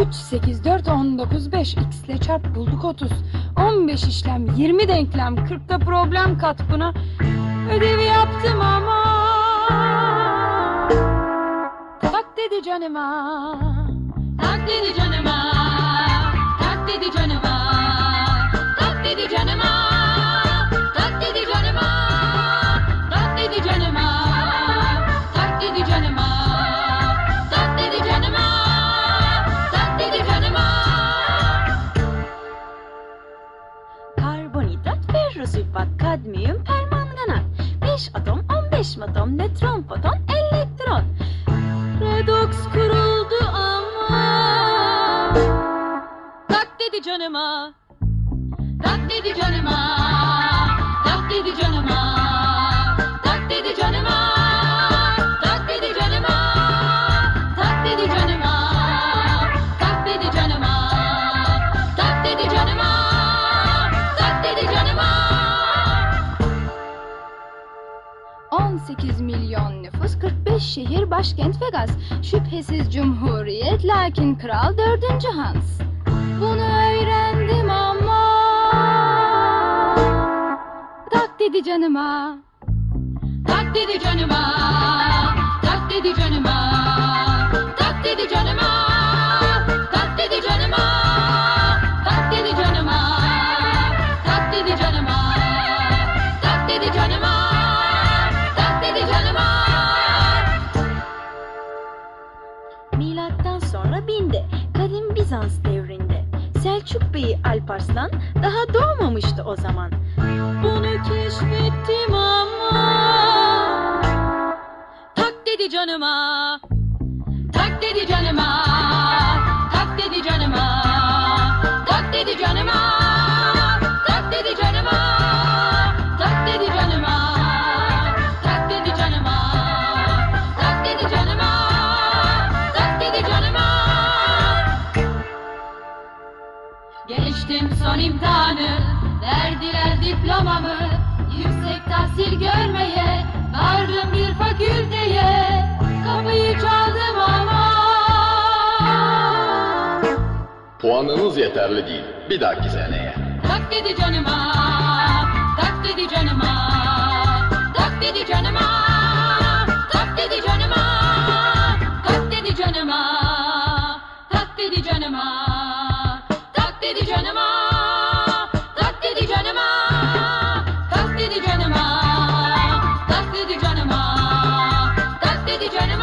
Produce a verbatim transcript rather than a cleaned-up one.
üç, sekiz, dört, on dokuz, beş. X ile çarp bulduk otuz. on beş işlem, yirmi denklem, kırkta problem kat buna. Ödevi yaptım ama tak dedi canıma. Tak dedi canıma. Tak dedi canıma. Tak dedi canıma. Tak dedi canıma. Tak dedi canıma. Tak dedi canıma. Tak dedi canıma. Tak dedi canıma. Karbonhidrat, ferrosülfat, kadmiyum, permanganat. beş atom, on beş atom, nötron, foton, elektron. Redoks kuruldu ama tak dedi canıma. Tak dedi canıma. Tak dedi canıma. Tak dedi canıma. Tak dedi canıma. Tak dedi canıma. Tak dedi canıma. Tak dedi canıma. Tak dedi canıma. on sekiz milyon nüfus, kırk beş şehir, başkent Vegas. Şüphesiz cumhuriyet, lakin kral dördüncü Hans. Bunu öğrendim ama tak dedi canıma. Tak dedi canıma. Tak dedi canıma. Tak dedi canıma. Tak dedi canıma. Tak dedi canıma. Tak dedi canıma. Tak dedi canıma. Tak dedi canıma. Milattan sonra binde, kadim Bizans devrinde. Selçuk Bey Alparslan daha doğmamıştı o zaman. Bunu keşfettim ama tak dedi canıma. Tak dedi canıma. Tak dedi canıma. Tak dedi canıma. Tak dedi canıma. Tak dedi canıma. Tak dedi canıma. Tak dedi canıma. Tak dedi canıma. Geçtim son imtihanı, verdiler diplomamı. Yüksek tahsil görmeye vardım bir fakülteye. Kapıyı çaldım ama Puanınız yeterli değil. Bir dahaki seneye. tak dedi canıma. Tak dedi canıma. Tak dedi canıma. Tak dedi canıma. Tak dedi canıma. Tak dedi canıma. Tak dedi canıma. Tak dedi canıma. Tak dedi canıma. Tak dedi canıma. Tak dedi canıma.